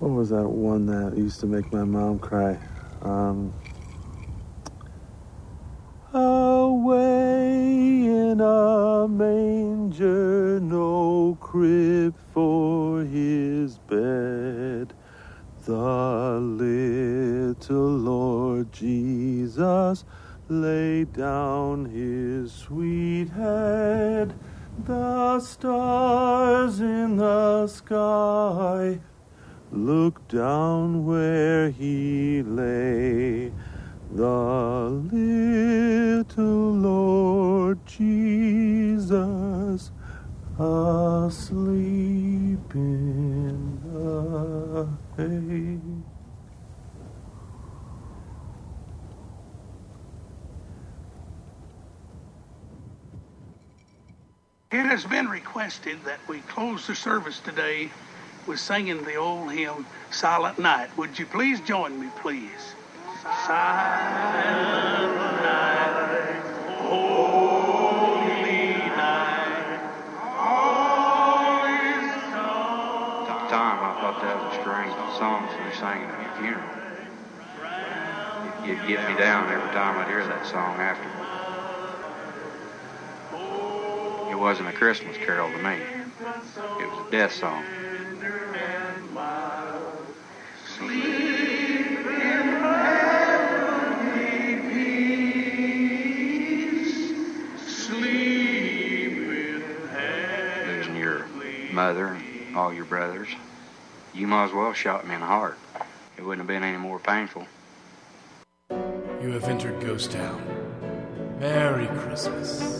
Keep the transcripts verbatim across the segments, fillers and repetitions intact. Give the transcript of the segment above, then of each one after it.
what was that one that used to make my mom cry? Um, away in a manger, no crib for his bed, the little Lord Jesus laid down his sweet head. The stars in the sky looked down where he lay, the little Lord Jesus asleep in the hay. It has been requested that we close the service today with singing the old hymn, Silent Night. Would you please join me, please? Silent night, holy night, all is dark. At the time, I thought that was a strange song to be singing at your funeral. You'd get me down every time I'd hear that song after. It wasn't a Christmas carol to me. It was a death song. Sleep in heavenly peace. Sleep in heavenly. Losing your mother and all your brothers, you might as well have shot me in the heart. It wouldn't have been any more painful. You have entered Ghost Town. Merry Christmas.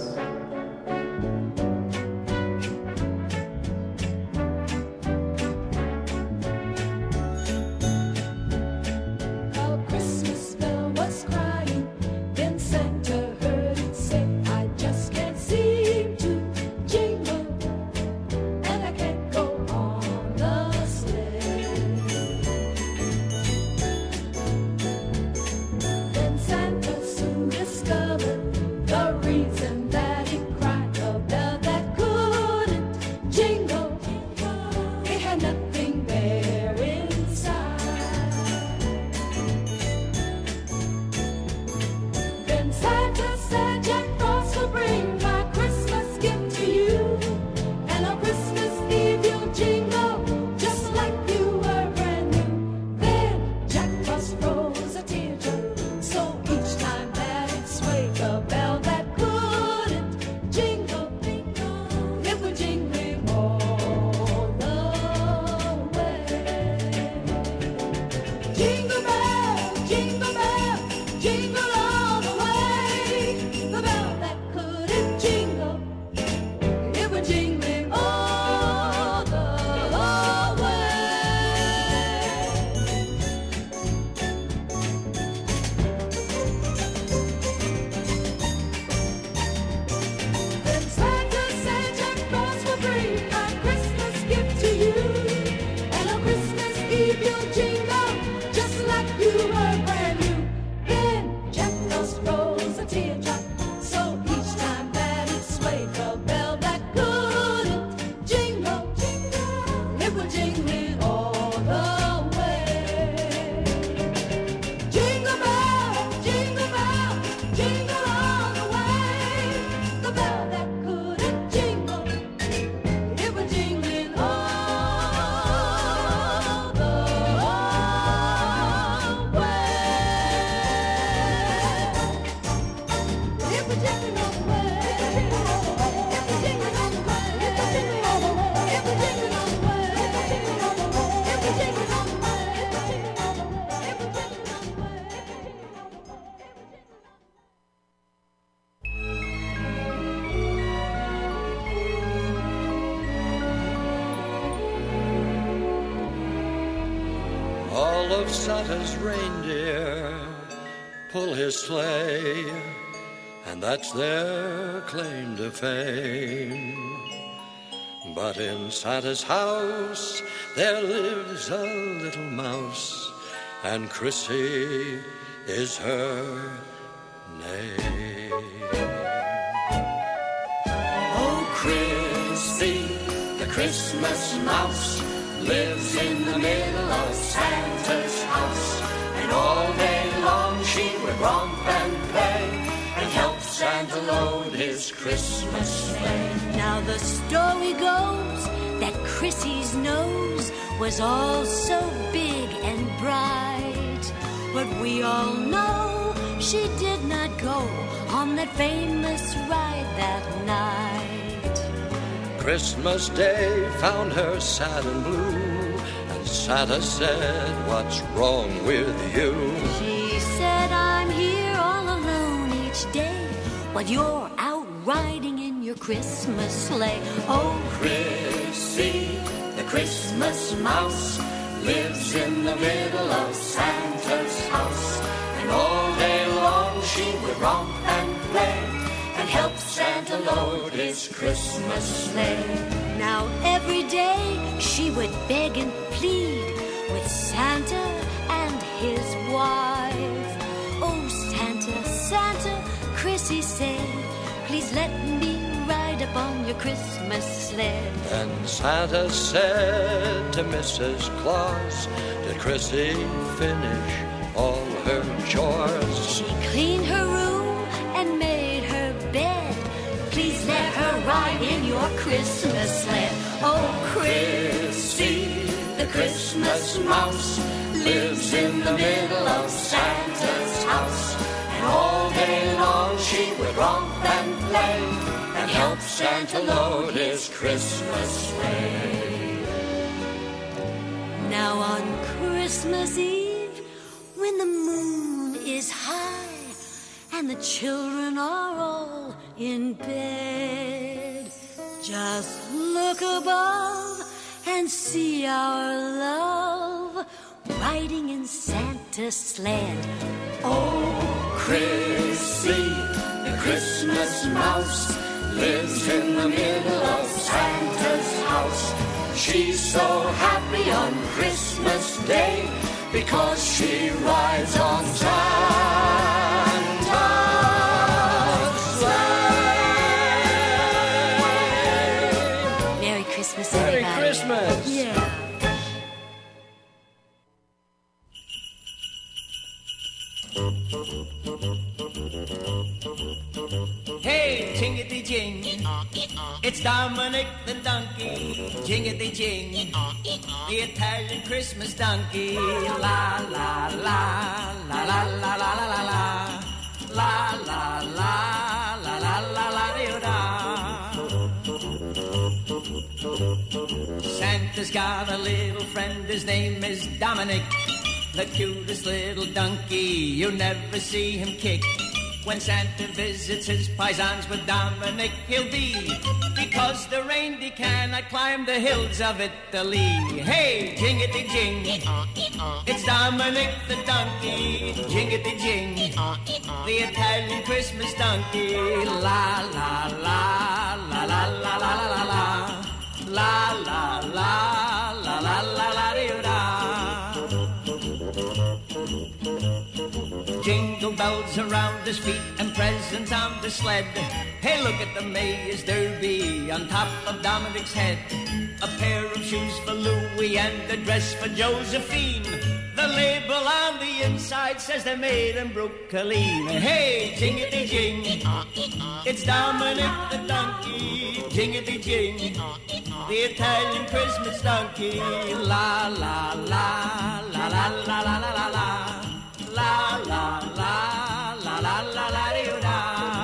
All of Santa's reindeer pull his sleigh, and that's their claim to fame. But in Santa's house there lives a little mouse, and Chrissy is her name. Oh, Chrissy, the Christmas mouse, lives in the middle of Santa's house. And all day long she would romp and play and help Santa load his Christmas sleigh. Now the story goes that Chrissy's nose was all so big and bright, but we all know she did not go on that famous ride that night. Christmas Day found her sad and blue, and Santa said, "What's wrong with you?" She said, "I'm here all alone each day, while you're out riding in your Christmas sleigh." Oh, Chrissy, the Christmas mouse, lives in the middle of Santa's house. And all day long she would romp and play and help Santa load his Christmas sleigh. now every day she would beg and plead with Santa and his wife. "Oh, Santa, Santa," Chrissy said, "please let me ride up on your Christmas sled." And Santa said to Missus Claus, "Did Chrissy finish all her chores?" She cleaned her room and made her bed. "Please let her ride in your Christmas sled." Oh, Chrissy, the Christmas mouse, lives in the middle of Santa's house. And all day long she would romp and play and help Santa load his Christmas sleigh. Now on Christmas Eve, when the moon is high and the children are all in bed, just look above and see our love riding in Santa's sled. Oh, Chrissy, the Christmas mouse, lives in the middle of Santa's house. She's so happy on Christmas Day because she rides on Santa's sleigh. Merry Christmas, Merry everybody. Christmas. Yeah. Hey, jingity-jing, it's Dominic the donkey. Jingity-jing, the Italian Christmas donkey. La, la, la, la, la, la, la, la, la, la. La, la, la, la, la, la, la, da. Santa's got a little friend, his name is Dominic. The cutest little donkey, you never see him kick. When Santa visits his paisans with Dominic, he'll be, because the reindeer cannot climb the hills of Italy. Hey, jingity-jing, it's Dominic the donkey. Jingity-jing, the Italian Christmas donkey. La, la, la, la, la, la, la, la, la, la. La, la, la, la, la, la, la, da. Jingle bells around his feet and presents on the sled. Hey, look at the Mayor's Derby on top of Dominic's head. A pair of shoes for Louis and a dress for Josephine. The label on the inside says they're made in Brooklyn. Hey, jingity-jing, it's Dominic the donkey. Jingity-jing, the Italian Christmas donkey. La, la, la, la, la, la, la, la, la, la. La, la, la, la, la, la, la, da.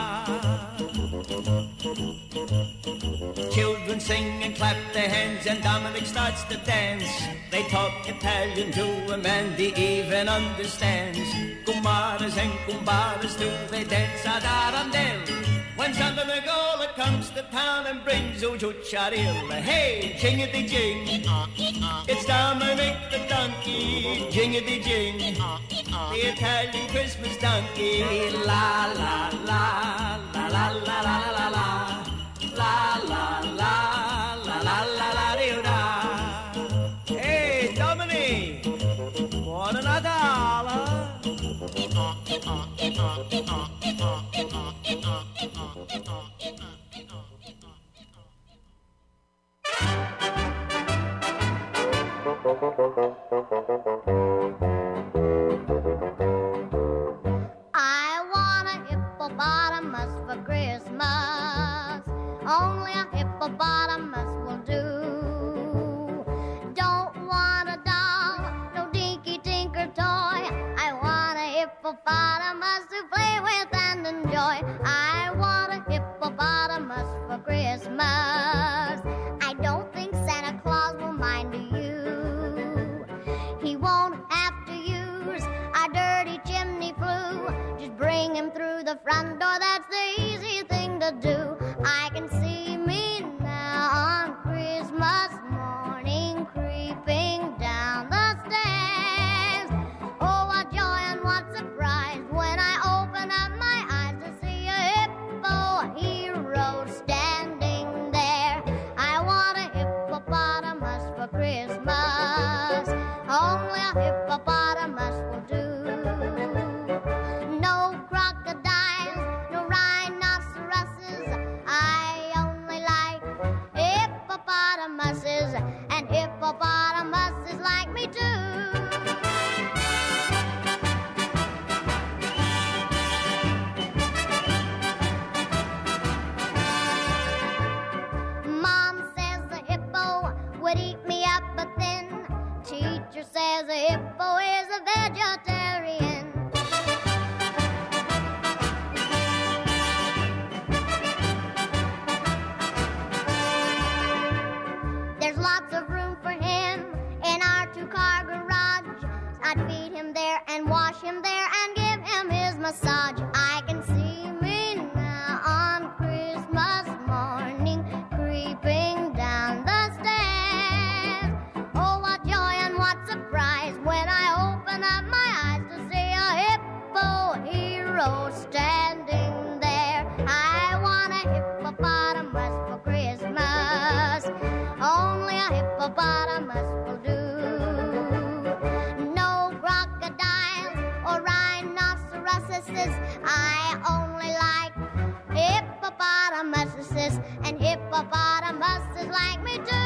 Children sing and clap their hands and Dominic starts to dance. They talk Italian to him and he even understands. Kumaras and kumbaras too, they dance ad arandel. When Santa Nicola comes to town and brings Ujucharil. Hey, jingity-jing, it's Dominic the donkey. Jingity-jing, the Italian Christmas donkey. La, la, la, la, la, la, la, la, la. La, la, la, la, la, la, la, da. Hey, Dominic, buon Natale. I want a hippopotamus for Christmas. Only a hippopotamus will do. Don't want a doll, no dinky tinker toy. I want a hippopotamus to play with and enjoy. I want a hippopotamus for Christmas. I don't think Santa Claus will mind you. He won't have to use our dirty chimney flue. Just bring him through the front door, that's the easy thing to do. I can see me now on Christmas morning creeping down the stairs. Oh, what joy and what surprise when I open up my eyes to see a hippo hero standing there. I want a hippopotamus for Christmas. Only a hippopotamus will do. No crocodiles, no rhinoceroses. I only like hippopotamuses, and hippopotamuses like me too. Mom says the hippo would eat me up, but then teacher says a hippo is a vegetarian. There's lots of room for him in our two-car garage. I'd feed him there and wash him there and give him his massage. I can see me now on Christmas morning creeping down the stairs. Oh, what joy and what surprise when I open up my eyes to see a hippo hero standing there. I want a hippopotamus for Christmas. Only a hippopotamus will do. No crocodiles or rhinoceroses. I only like hippopotamuses, and hippopotamuses like me too.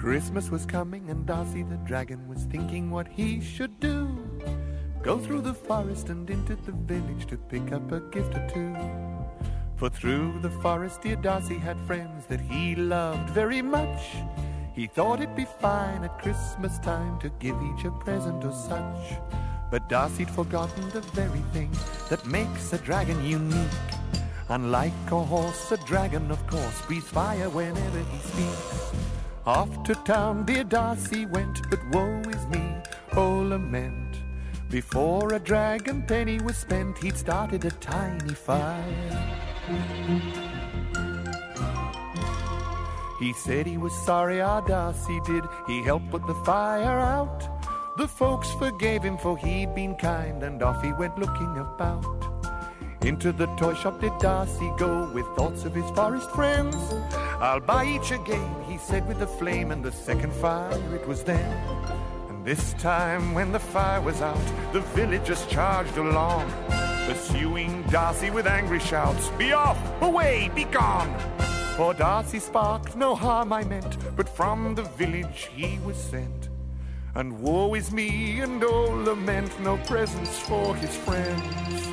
Christmas was coming, and Darcy the dragon was thinking what he should do. Go through the forest and into the village to pick up a gift or two. For through the forest dear Darcy had friends that he loved very much. He thought it'd be fine at Christmas time to give each a present or such. But Darcy'd forgotten the very thing that makes a dragon unique. Unlike a horse, a dragon, of course, breathes fire whenever he speaks. Off to town dear Darcy went, but woe is me, oh lament. Before a dragon penny was spent, he'd started a tiny fire. He said he was sorry, our Darcy did. He helped put the fire out. The folks forgave him, for he'd been kind, and off he went looking about. Into the toy shop did Darcy go, with thoughts of his forest friends. I'll buy each a game, he said with a flame, and the second fire it was then. And this time when the fire was out, the villagers charged along, pursuing Darcy with angry shouts, "Be off, away, be gone!" For Darcy sparked no harm I meant, but from the village he was sent. And woe is me, and oh lament, no presents for his friends.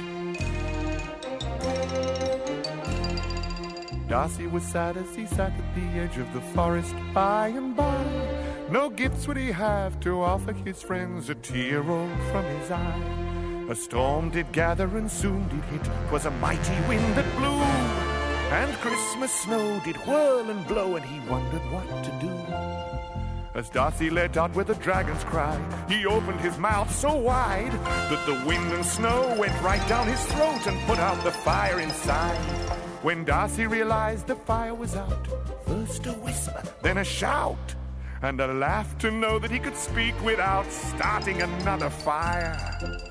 Darcy was sad as he sat at the edge of the forest by and by. No gifts would he have to offer his friends, a tear rolled from his eye. A storm did gather and soon did hit, 'twas a mighty wind that blew. And Christmas snow did whirl and blow, and he wondered what to do. As Darcy let out with a dragon's cry, he opened his mouth so wide that the wind and snow went right down his throat and put out the fire inside. When Darcy realized the fire was out, first a whisper, then a shout, and a laugh to know that he could speak without starting another fire.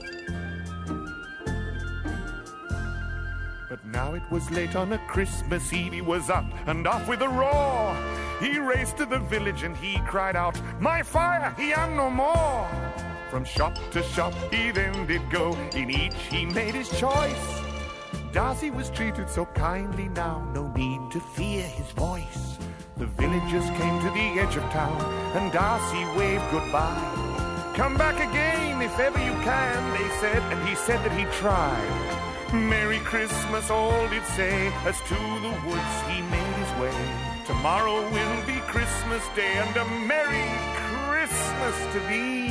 But now it was late on a Christmas Eve, he was up and off with a roar. He raced to the village and he cried out, "My fire, he am no more!" From shop to shop he then did go, in each he made his choice. Darcy was treated so kindly now, no need to fear his voice. The villagers came to the edge of town, and Darcy waved goodbye. "Come back again if ever you can," they said, and he said that he'd try. "Merry Christmas," all did say, as to the woods he made his way. "Tomorrow will be Christmas Day, and a Merry Christmas to thee."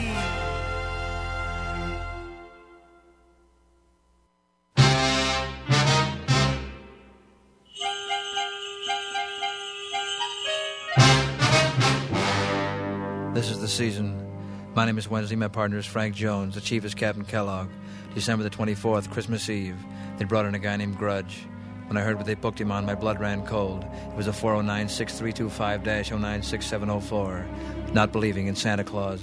This is the season. My name is Wednesday. My partner is Frank Jones. The chief is Captain Kellogg. December the twenty-fourth, Christmas Eve. They brought in a guy named Grudge. When I heard what they booked him on, my blood ran cold. It was a four oh nine, six three two five, oh nine six seven oh four. Not believing in Santa Claus.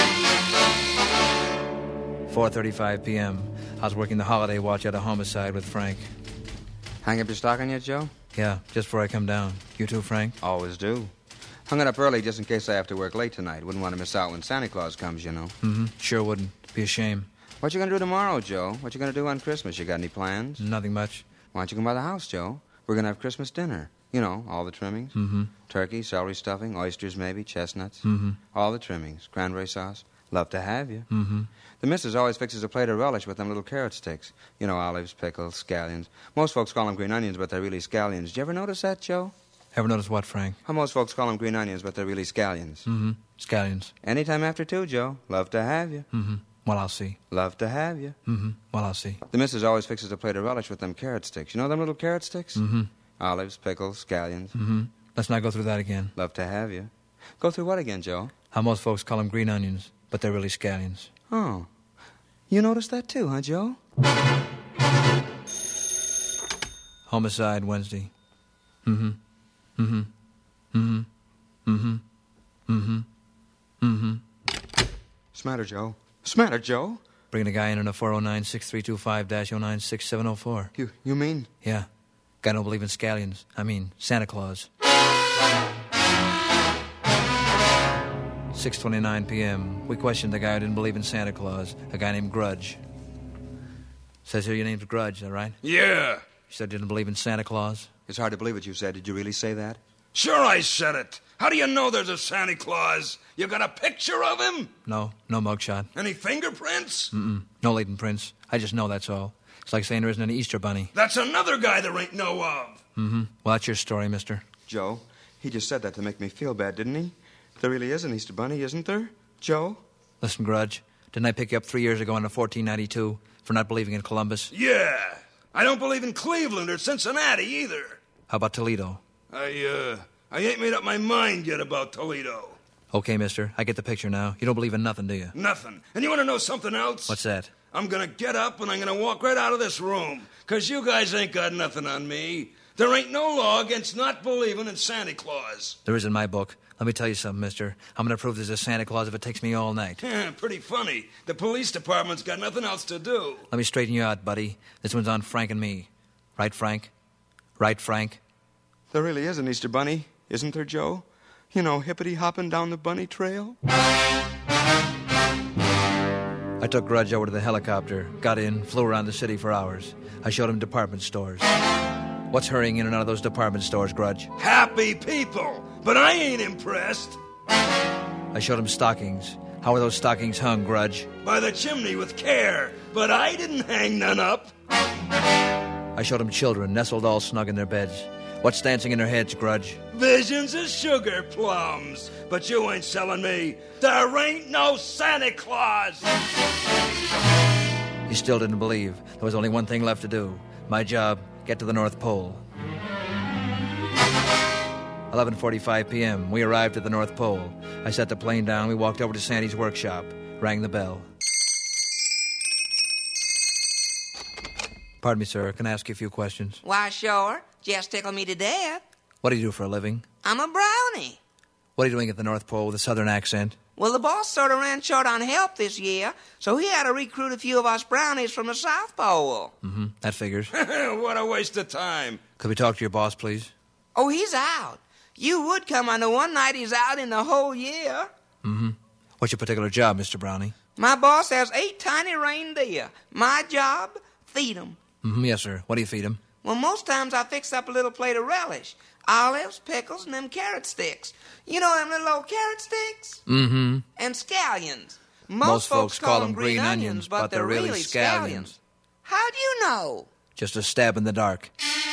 four thirty-five p.m. I was working the holiday watch at a homicide with Frank. Hang up your stocking yet, Joe? Yeah, just before I come down. You too, Frank? Always do. Hung it up early just in case I have to work late tonight. Wouldn't want to miss out when Santa Claus comes, you know. Mm-hmm. Sure wouldn't. Be a shame. What you gonna do tomorrow, Joe? What you gonna do on Christmas? You got any plans? Nothing much. Why don't you come by the house, Joe? We're gonna have Christmas dinner. You know, all the trimmings. Mm-hmm. Turkey, celery stuffing, oysters maybe, chestnuts. Mm-hmm. All the trimmings. Cranberry sauce. Love to have you. Mm-hmm. The missus always fixes a plate of relish with them little carrot sticks. You know, olives, pickles, scallions. Most folks call them green onions, but they're really scallions. Did you ever notice that, Joe? Ever notice what, Frank? How most folks call them green onions, but they're really scallions. Mm-hmm. Scallions. Anytime after two, Joe. Love to have you. Mm-hmm. Well, I'll see. Love to have you. Mm-hmm. Well, I'll see. The missus always fixes a plate of relish with them carrot sticks. You know them little carrot sticks? Mm-hmm. Olives, pickles, scallions. Mm-hmm. Let's not go through that again. Love to have you. Go through what again, Joe? How most folks call them green onions, but they're really scallions. Oh. You noticed that too, huh, Joe? Homicide Wednesday. Mm-hmm. Mm-hmm. Mm-hmm. Mm-hmm. Mm-hmm. Mm-hmm. Smatter, Joe. Smatter, Joe. Bringing a guy in on a four oh nine, six three two five, oh nine six seven oh four. You you mean? Yeah. Guy don't believe in scallions. I mean, Santa Claus. six twenty-nine p.m. We questioned the guy who didn't believe in Santa Claus, a guy named Grudge. Says here your name's Grudge, is that right? Yeah. You said you didn't believe in Santa Claus? It's hard to believe what you said. Did you really say that? Sure I said it. How do you know there's a Santa Claus? You got a picture of him? No, no mugshot. Any fingerprints? Mm-mm. No latent prints. I just know that's all. It's like saying there isn't an Easter bunny. That's another guy there ain't no of. Mm-hmm. Well, that's your story, mister. Joe, he just said that to make me feel bad, didn't he? There really is an Easter bunny, isn't there? Joe? Listen, Grudge, didn't I pick you up three years ago in fourteen ninety-two for not believing in Columbus? Yeah. I don't believe in Cleveland or Cincinnati either. How about Toledo? I, uh, I ain't made up my mind yet about Toledo. Okay, mister, I get the picture now. You don't believe in nothing, do you? Nothing. And you want to know something else? What's that? I'm gonna get up and I'm gonna walk right out of this room. Because you guys ain't got nothing on me. There ain't no law against not believing in Santa Claus. There is in my book. Let me tell you something, mister. I'm going to prove there's a Santa Claus if it takes me all night. Yeah, pretty funny. The police department's got nothing else to do. Let me straighten you out, buddy. This one's on Frank and me. Right, Frank? Right, Frank? There really is an Easter bunny, isn't there, Joe? You know, hippity-hopping down the bunny trail. I took Grudge over to the helicopter, got in, flew around the city for hours. I showed him department stores. What's hurrying in and out of those department stores, Grudge? Happy people, but I ain't impressed. I showed him stockings. How are those stockings hung, Grudge? By the chimney with care, but I didn't hang none up. I showed him children nestled all snug in their beds. What's dancing in their heads, Grudge? Visions of sugar plums, but you ain't selling me. There ain't no Santa Claus. He still didn't believe. There was only one thing left to do. My job, get to the North Pole. eleven forty-five p.m. We arrived at the North Pole. I set the plane down. We walked over to Sandy's workshop. Rang the bell. Pardon me, sir. Can I ask you a few questions? Why, sure. Just tickle me to death. What do you do for a living? I'm a brownie. What are you doing at the North Pole with a southern accent? Well, the boss sort of ran short on help this year, so he had to recruit a few of us brownies from the South Pole. Mm-hmm. That figures. What a waste of time. Could we talk to your boss, please? Oh, he's out. You would come on the one night he's out in the whole year. Mm-hmm. What's your particular job, Mister Brownie? My boss has eight tiny reindeer. My job, feed 'em. Mm-hmm. Yes, sir. What do you feed 'em? Well, most times I fix up a little plate of relish. Olives, pickles, and them carrot sticks. You know them little old carrot sticks? Mm-hmm. And scallions. Most, Most folks, folks call them green onions, but, but they're, they're really scallions. scallions. How do you know? Just a stab in the dark.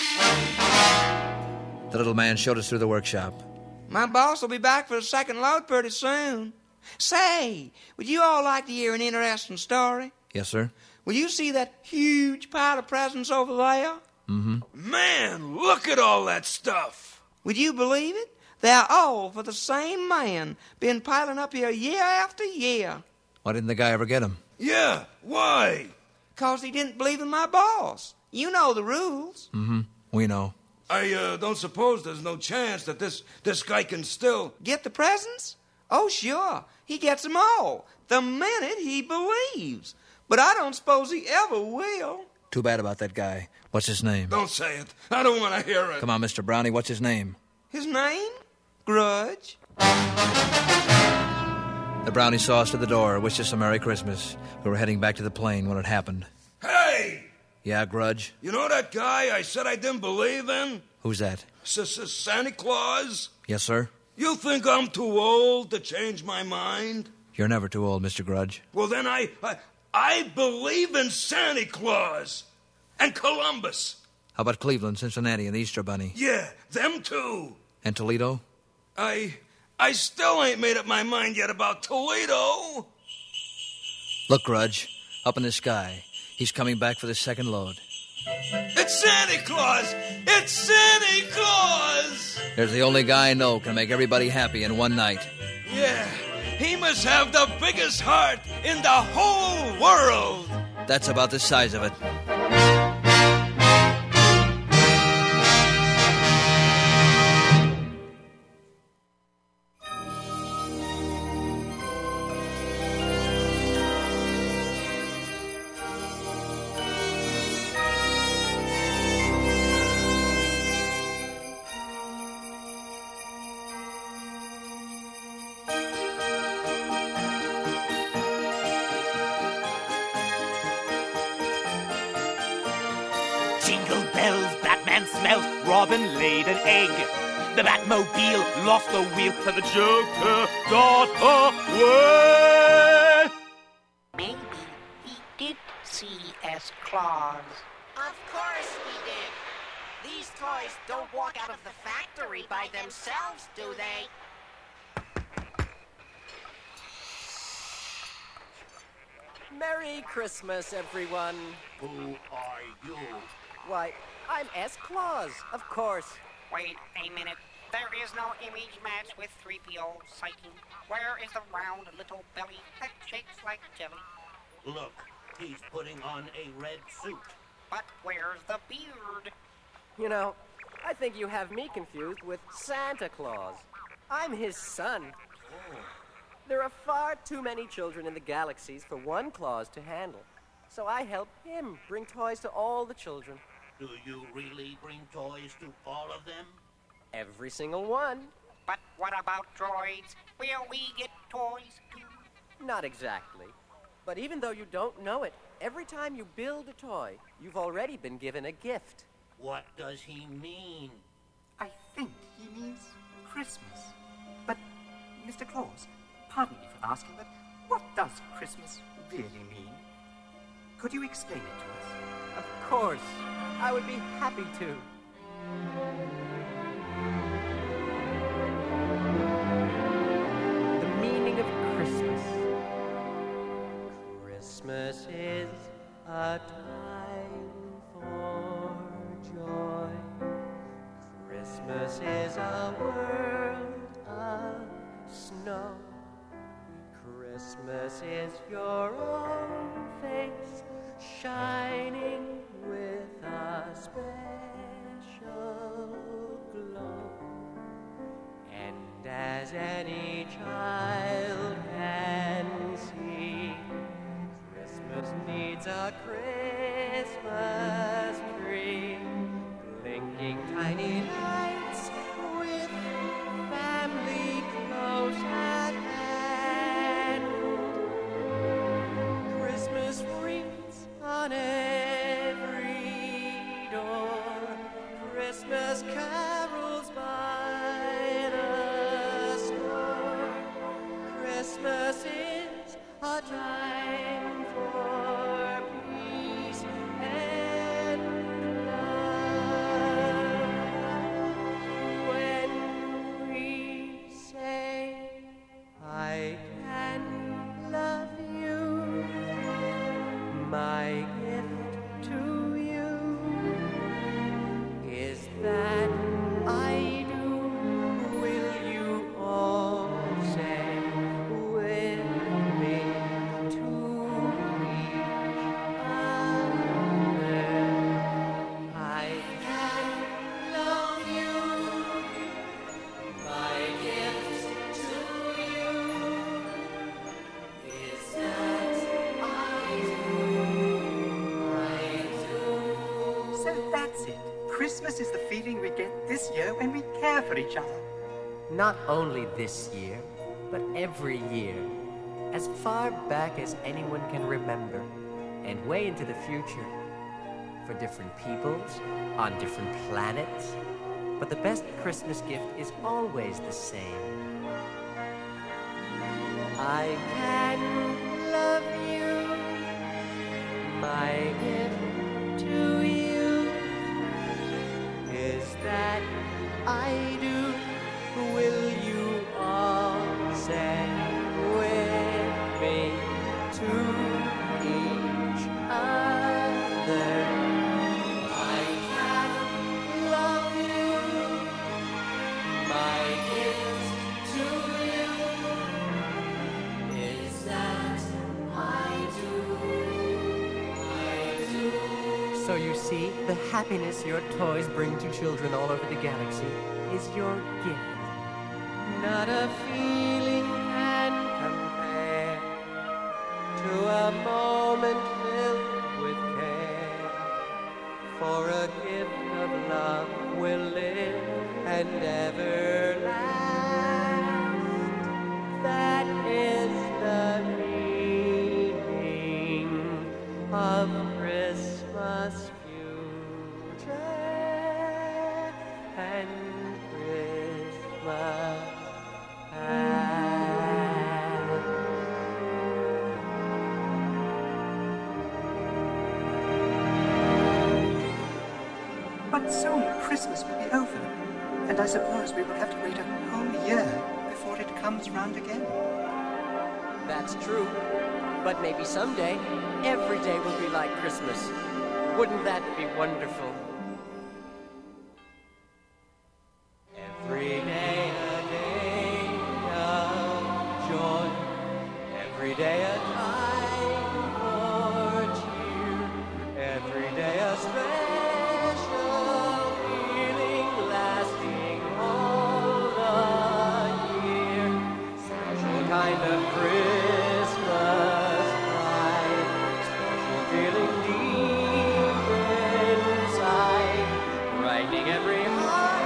The little man showed us through the workshop. My boss will be back for the second load pretty soon. Say, would you all like to hear an interesting story? Yes, sir. Will you see that huge pile of presents over there? Mm-hmm. Man, look at all that stuff. Would you believe it? They're all for the same man. Been piling up here year after year. Why didn't the guy ever get him? Yeah, why? 'Cause he didn't believe in my boss. You know the rules. Mm-hmm. We know. I uh, don't suppose there's no chance that this, this guy can still... Get the presents? Oh, sure. He gets them all. The minute he believes. But I don't suppose he ever will. Too bad about that guy. What's his name? Don't say it. I don't want to hear it. Come on, Mister Brownie. What's his name? His name? Grudge. The Brownie saw us to the door, wished us a Merry Christmas. We were heading back to the plane when it happened. Hey! Yeah, Grudge? You know that guy I said I didn't believe in? Who's that? S- Santa Claus? Yes, sir? You think I'm too old to change my mind? You're never too old, Mister Grudge. Well, then I... I, I believe in Santa Claus. And Columbus. How about Cleveland, Cincinnati, and the Easter Bunny? Yeah, them too. And Toledo? I... I still ain't made up my mind yet about Toledo. Look, Grudge. Up in the sky. He's coming back for the second load. It's Santa Claus! It's Santa Claus! There's the only guy I know can make everybody happy in one night. Yeah, he must have the biggest heart in the whole world. That's about the size of it. Jingle bells, Batman smells, Robin laid an egg. The Batmobile lost the wheel and the Joker got away. Maybe he did see S. Claus. Of course he did. These toys don't walk out of the factory by themselves, do they? Merry Christmas, everyone. Who are you? Why, I'm S. Claus, of course. Wait a minute. There is no image match with three P O Psyche. Where is the round little belly that shakes like jelly? Look, he's putting on a red suit. But where's the beard? You know, I think you have me confused with Santa Claus. I'm his son. Oh. There are far too many children in the galaxies for one Claus to handle. So I help him bring toys to all the children. Do you really bring toys to all of them? Every single one. But what about droids? Will we get toys too? Not exactly. But even though you don't know it, every time you build a toy, you've already been given a gift. What does he mean? I think he means Christmas. But, Mister Claus, pardon me for asking, but what does Christmas really mean? Could you explain it to us? Of course. I would be happy to. The meaning of Christmas. Christmas is a time for joy. Christmas is a world of snow. Christmas is your own face shining with a special glow. And as any child can see, Christmas needs a Christmas tree, blinking tiny lights with family close at hand. Christmas wreaths on every door, Christmas carols by the store. Christmas is a time for peace and love. When we say, I can love you, my gift to you is that I do. Will you all say with me to each other? I can love you, my gift to you is that I So that's it. Christmas is the feeling we get this year when we care for each other. Not only this year, but every year, as far back as anyone can remember, and way into the future, for different peoples, on different planets. But the best Christmas gift is always the same. I can love you, my gift to you is that I do. Will you all say with me to each other? I can love you, my gift to you is that I do, I do. So you see, the happiness your toys bring to children all over the galaxy is your gift. Not a feeling can compare to a moment filled with care. For a gift of love will live and ever last. That is the meaning of Christmas future and Christmas. soon Christmas will be over, and I suppose we will have to wait a whole year before it comes round again. That's true. But maybe someday, every day will be like Christmas. Wouldn't that be wonderful? Every day a day of joy. Every day a time for cheer. Every day a special feeling lasting all the year. Special kind of Christmas pride. Special feeling deep inside. Brightening every heart.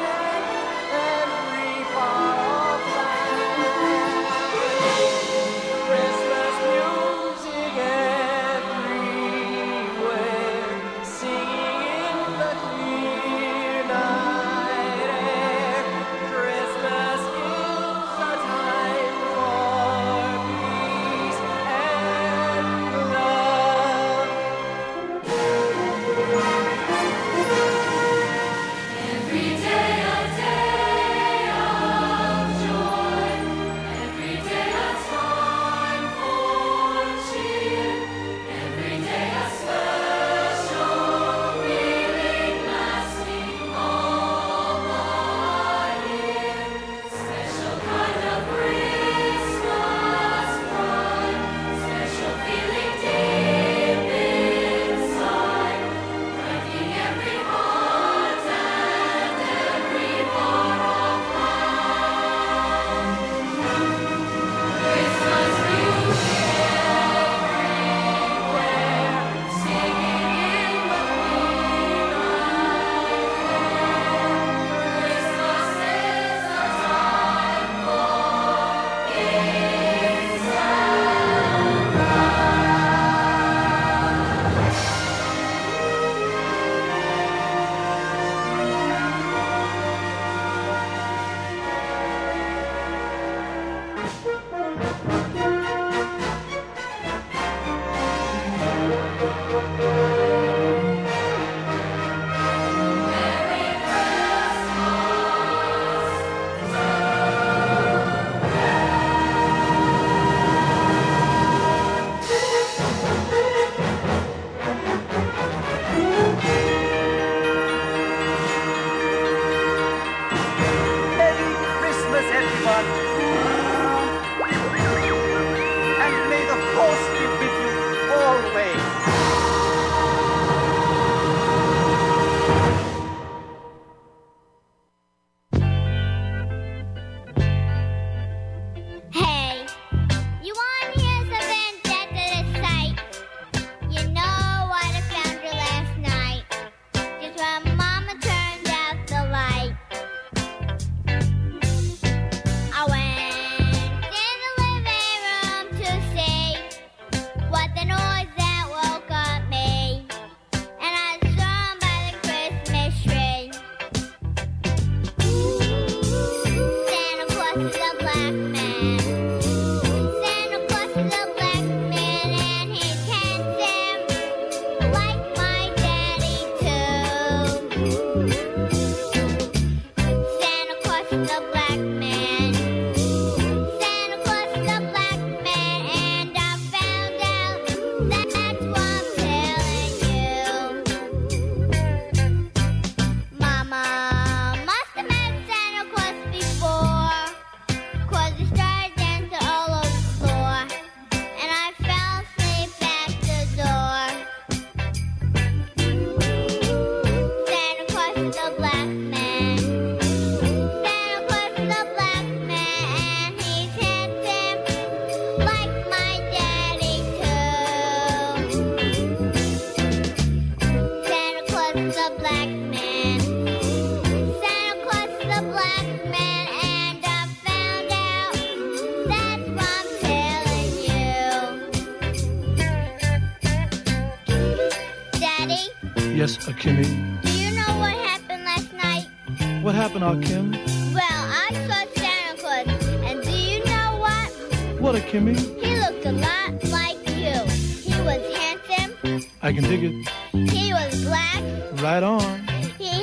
Yes, Akimi. Do you know what happened last night? What happened, Akim? Well, I saw Santa Claus, and do you know what? What, Akimi? He looked a lot like you. He was handsome. I can dig it. He was black. Right on. He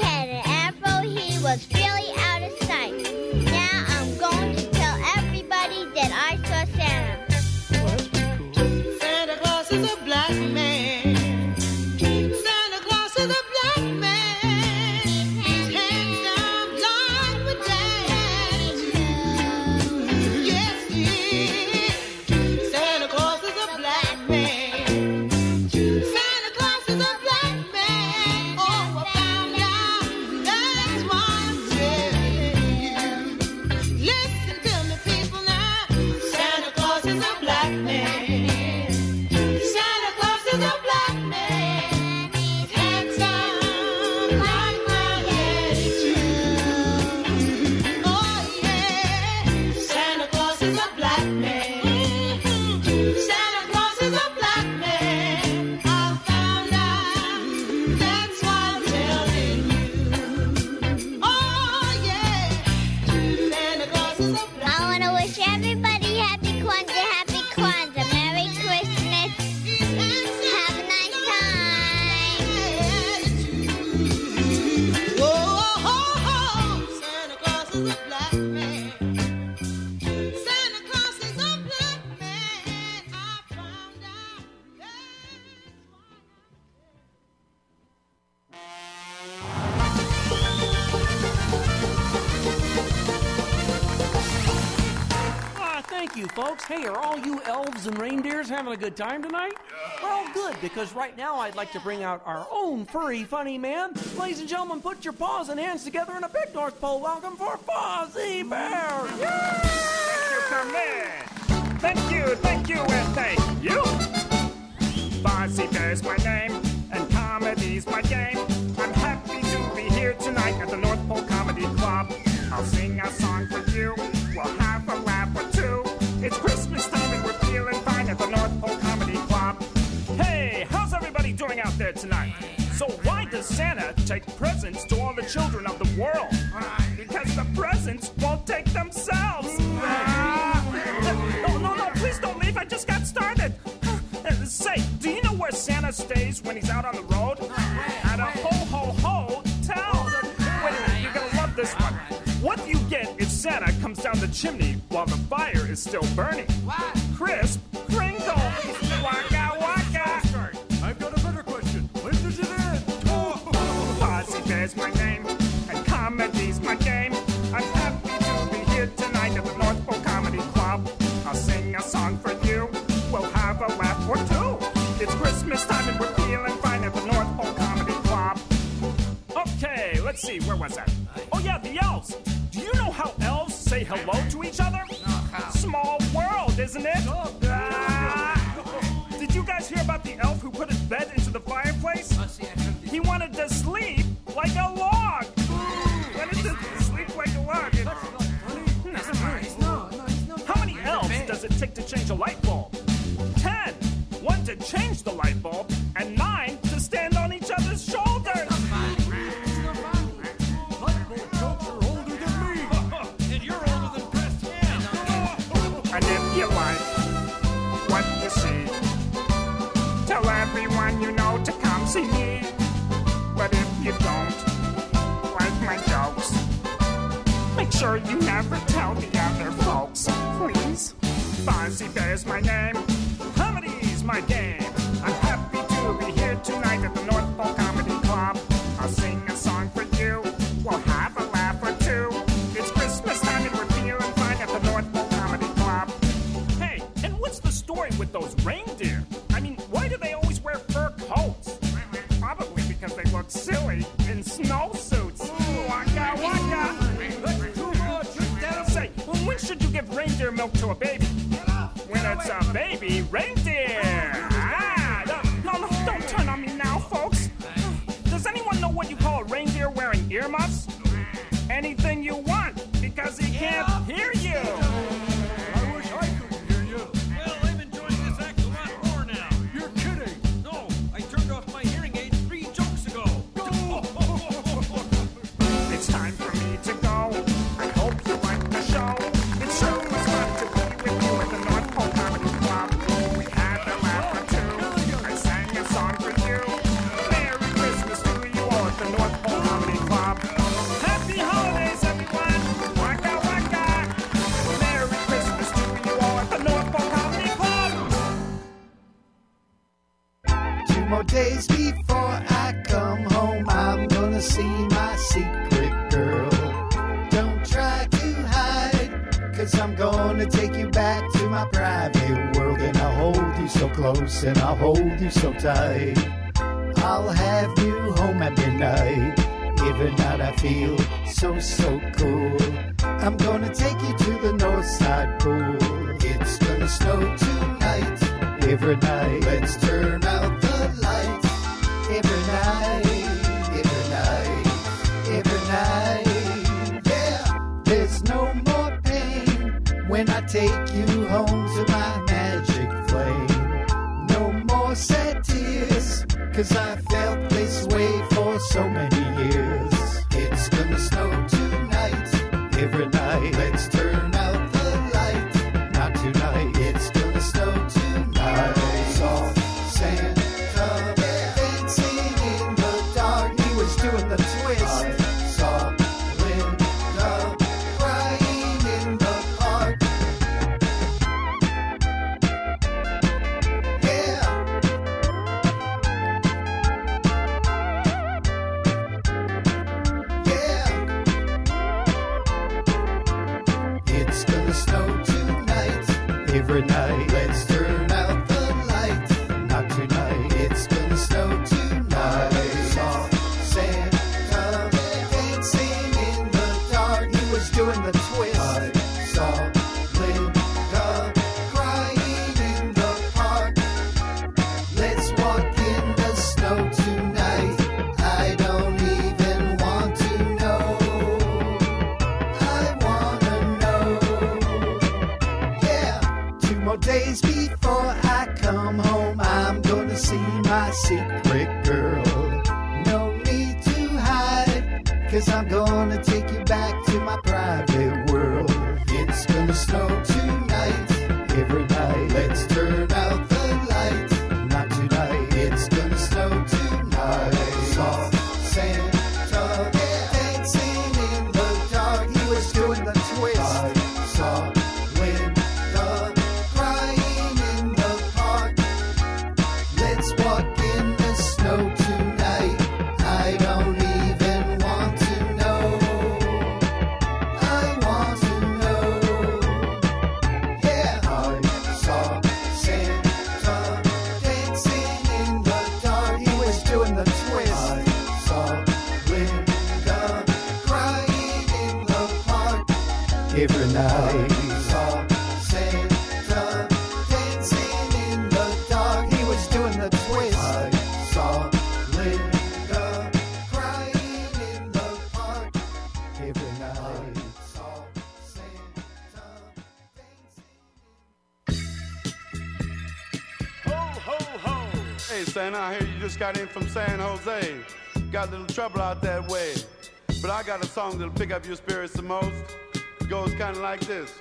was really out of sight. Now I'm going to tell everybody that I saw Santa. Santa Claus is a black man. Santa Claus is a black man. He's handsome like my daddy too. Yes, he is. Santa Claus is a black man. Santa Claus is a black man. Oh, I found out. That's why I'm telling you. Listen to me, people now. Santa Claus is a black man. Santa Claus is a black man. He's handsome like my daddy too. Oh yeah, Santa Claus is a black man. Santa Claus is a black man. I found out. That's why I'm telling you. Oh yeah, Santa Claus is a black man. I want to wish everybody happy Kwanzaa, happy Kwanzaa, Merry Christmas. Have a nice time. Oh, oh, oh, Santa Claus is a black man. Santa Claus is a black man. I found out. Ah, thank you, folks. Hey, are all you elves and reindeers having a good time tonight? Well, good, because right now I'd like to bring out our own furry funny man. Ladies and gentlemen, put your paws and hands together in a big North Pole welcome for Fozzie Bear. Come in. Thank you, thank you, and thank you. Fozzie Bear's my name, and comedy's my game. I'm happy to be here tonight at the North Pole Comedy Club. I'll sing a song for you. We'll have a laugh or two. It's Christmas time and we're feeling fine at the North Pole Comedy Club. Hey, how's everybody doing out there tonight? So why does Santa take presents to all the children of the world? Because the presents won't take themselves. Ah. No, no, no, please don't leave. I just got started. Uh, Say, do you know where Santa stays when he's out on the road? At a ho-ho-ho-tel. Wait a minute, you're gonna love this one. What do you get if Santa comes down the chimney while the fire is still burning? Crisp Kringle. Waka waka. I've got a better question. When does it end? Fozzie Bear's my name, and comedy's my game. I'm happy to be here tonight at the North Pole Comedy Club. I'll sing a song for you. We'll have a laugh or two. It's Christmas time and we're feeling fine at the North Pole Comedy Club. Okay, let's see, where was that? Oh yeah, the elves. Do you know how elves say hello to each other? Small world, isn't it? Ah. Did you guys hear about the elf who put his bed into the fireplace? He wanted to sleep like a log. Wanted to sleep like a log. It- Never mind. How many elves does it take to change a light bulb? Ten. One to change the light bulb, and nine to stand on each other's shoulders. And you're older than Preston. And if you like what you see, tell everyone you know to come see me. But if you don't like my jokes, make sure you never tell the other folks, please. Fozzie Bear's my name, comedy's my game. I'm happy to be here tonight at the North Pole Comedy Club. I'll sing a song for you. We'll have a laugh or two. It's Christmas time and we're feeling fine at the North Pole Comedy Club. Hey, and what's the story with those reindeer? I mean, why do they always wear fur coats? Probably because they look silly in snowsuits. Waka waka. Say, when should you give reindeer milk to a baby? When it's a baby reindeer. Ah! before I come home, I'm gonna see my secret girl. Don't try to hide, cause I'm gonna take you back to my private world. And I'll hold you so close and I'll hold you so tight. I'll have you home at midnight. Every night I feel so, so cool. I'm gonna take you to the north side pool. It's gonna snow tonight. Every night, let's turn out the lights. Every night, every night, every night. Yeah, there's no more pain when I take you home to my magic flame. No more sad tears, cause I felt this way for so many years. It's gonna snow tonight. Every night, let's turn out the lights. Not tonight, it's gonna snow tonight. I saw Santa dancing in the dark. He was doing the twist. I saw Linda crying in the park. Yeah. Yeah. It's gonna snow tonight. Every night, let's turn out the lights. Not tonight, it's gonna snow tonight. I saw Santa dancing in the dark. He was doing the twist. I saw Linda crying in the park. Let's walk in the snow tonight. I don't even want to know. I wanna know. Yeah. Two more days before I come home, I'm gonna see my secret girl. No need to hide, cause I'm gonna take you back to my private world. It's gonna snow tonight. Every night, let's turn out the lights. Not tonight, it's gonna snow tonight. I saw Santa dancing in the dark. He was doing the twist. I saw Linda crying in the park. Let's walk in the snow tonight. I don't even want to know. I want to know. Yeah, I saw Santa dancing in the dark. He was doing the twist. I saw Linda crying in the park. Every night, I saw Santa dancing in the dark. He was doing the twist. I saw Linda crying in the park. Every night, I saw Santa Ho, ho, ho! Hey, Santa, I hear you just got in from San Jose. Got a little trouble out that way. But I got a song that'll pick up your spirits the most. It goes kind of like this.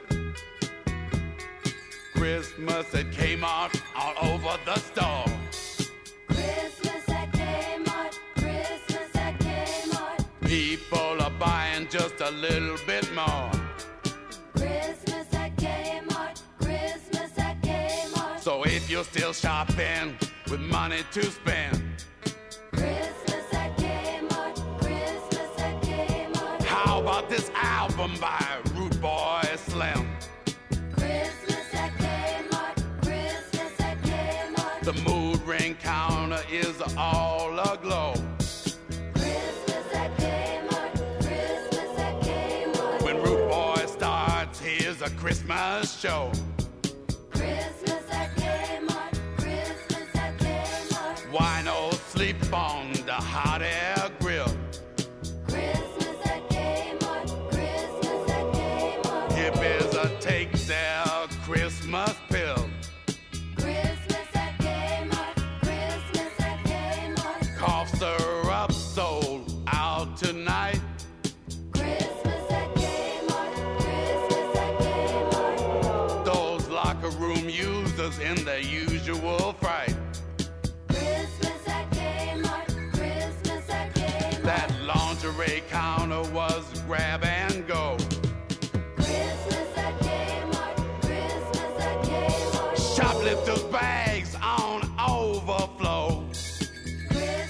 Christmas at Kmart, all over the store. Christmas at Kmart, Christmas at Kmart. People are buying just a little bit more. Christmas at Kmart, Christmas at Kmart. So if you're still shopping with money to spend, Christmas at Kmart, Christmas at Kmart. how about this album by Root Boy Slim? Christmas at Kmart, Christmas at Kmart. The mood ring counter is all aglow. Christmas at Kmart, Christmas at Kmart. When Root Boy starts, here's a Christmas show. Christmas at Kmart, Christmas at Kmart. Why no sleep on the hot air grill? Christmas at Kmart, Christmas at Kmart. Hippies are take their Christmas pill. Christmas at Kmart, Christmas at Kmart. Cough syrup sold out tonight. Christmas at Kmart, Christmas at Kmart. Those locker room users in their usual fright. Christmas at Kmart, Christmas at Kmart. That lingerie counter was grab and go. Christmas at Kmart, Christmas at Kmart. Shoplifters' bags on overflow. Christmas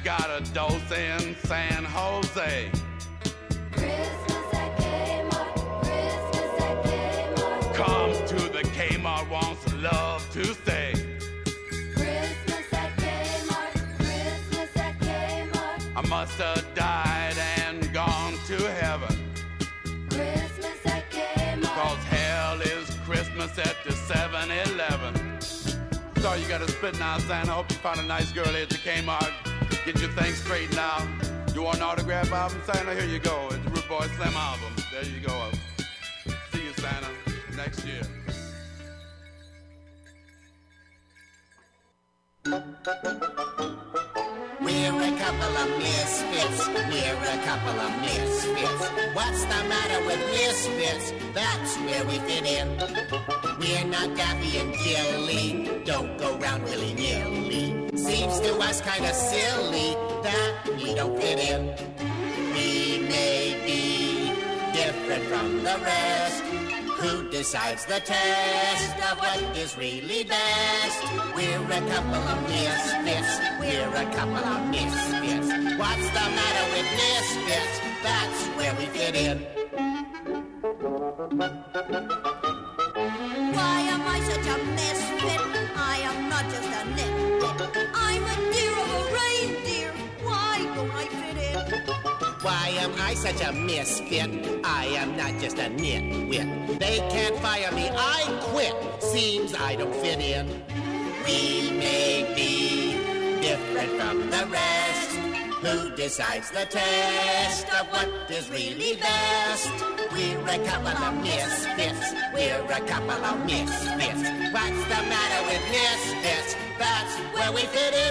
got a dose in San Jose. Christmas at Kmart, Christmas at Kmart. Come to the Kmart, wants love to stay. Christmas at Kmart, Christmas at Kmart. I must have died and gone to heaven. Christmas at Kmart. Cause hell is Christmas at the seven eleven. Sorry you gotta spit now, Santa. Hope you found a nice girl here at the Kmart. Get your things straightened out. You want an autograph album, Santa? Here you go. It's the Root Boy Slim album. There you go. See you, Santa, next year. We're a couple of misfits. We're a couple of misfits. What's the matter with misfits? That's where we fit in. We're not Daffy and Dilly. Don't go round willy-nilly. Seems to us kind of silly that we don't fit in. We may be different from the rest. Who decides the test of what is really best? We're a couple of misfits. We're a couple of misfits. What's the matter with misfits? That's where we fit in. Why am I such a misfit? I am not just a nitwit. I'm a dear of a reindeer. Why don't I fit in? Why am I such a misfit? I am not just a nitwit. They can't fire me, I quit. Seems I don't fit in. We may be different from the rest. Who decides the test of what is really best? We're a couple of misfits. We're a couple of misfits. What's the matter with misfits? That's where we fit in.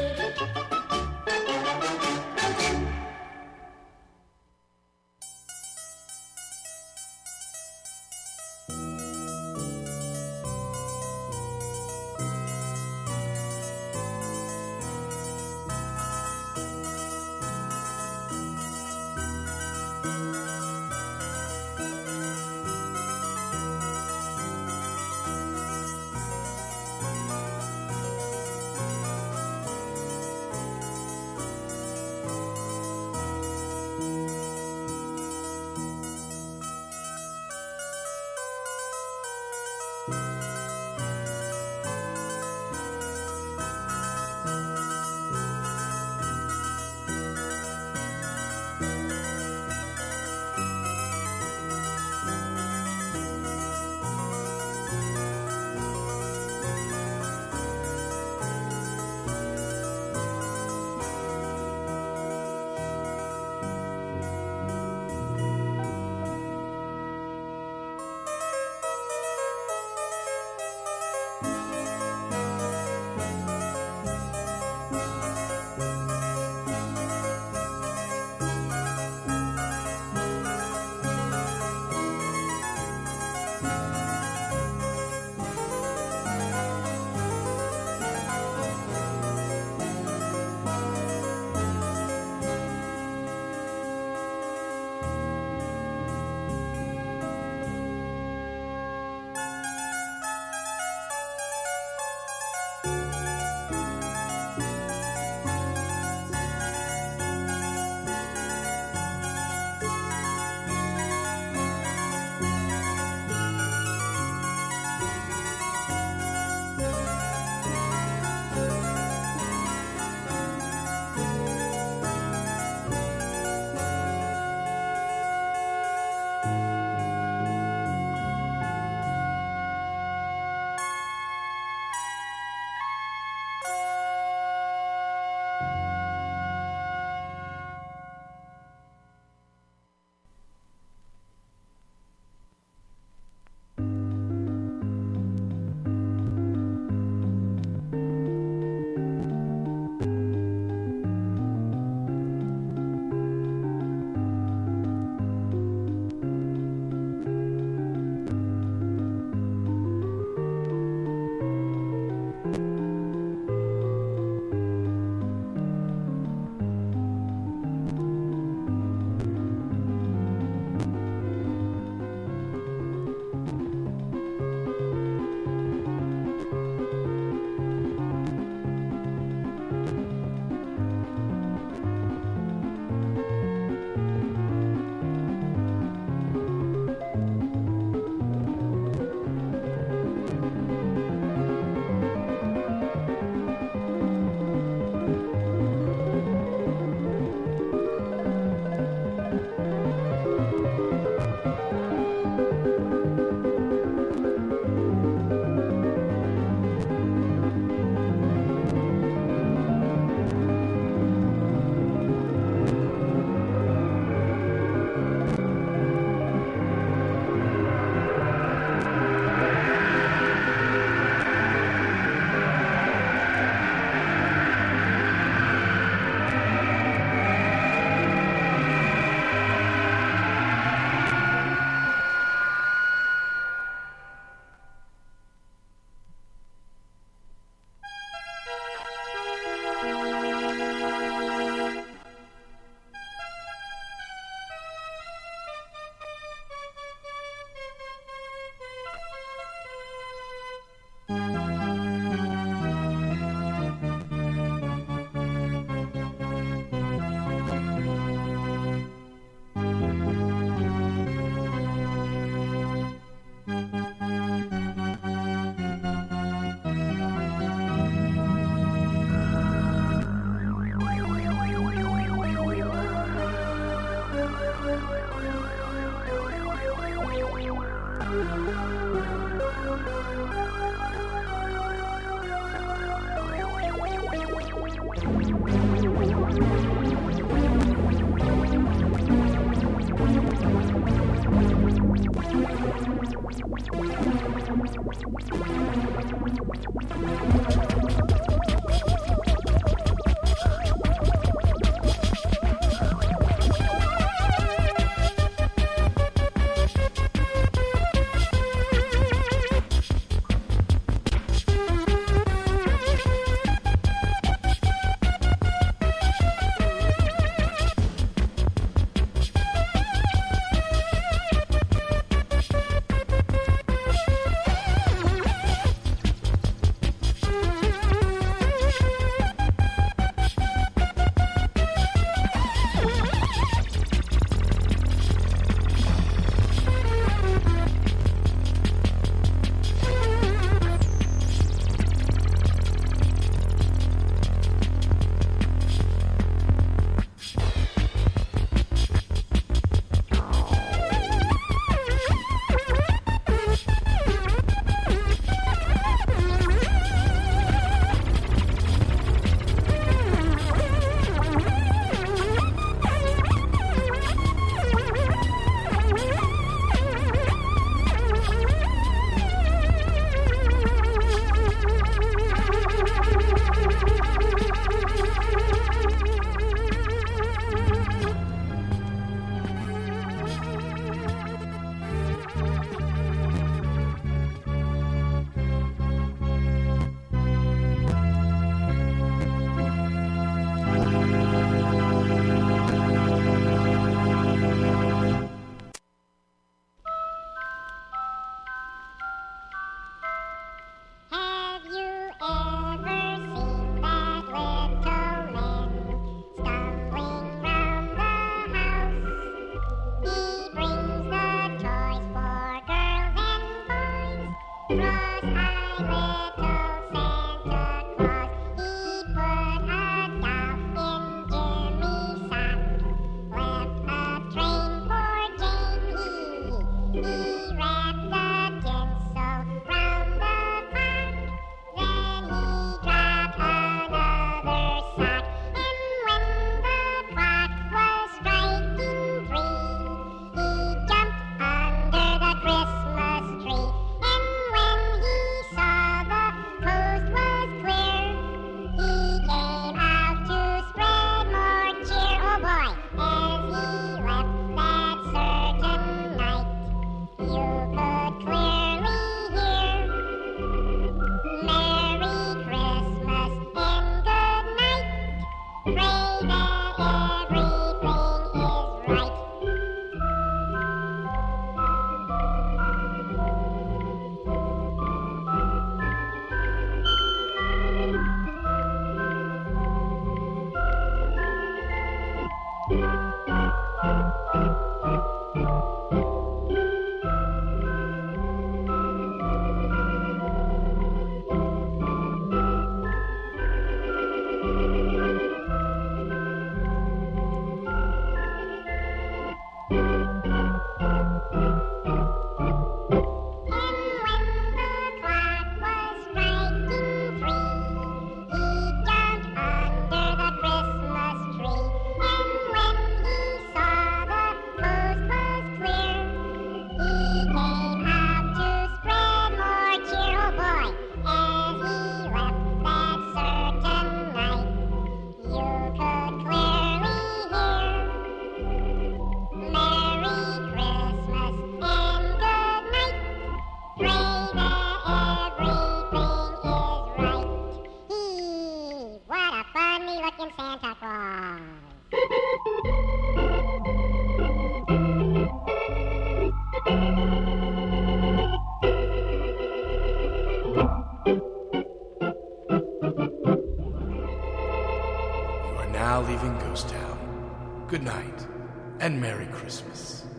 Now leaving Ghost Town. Good night, and Merry Christmas.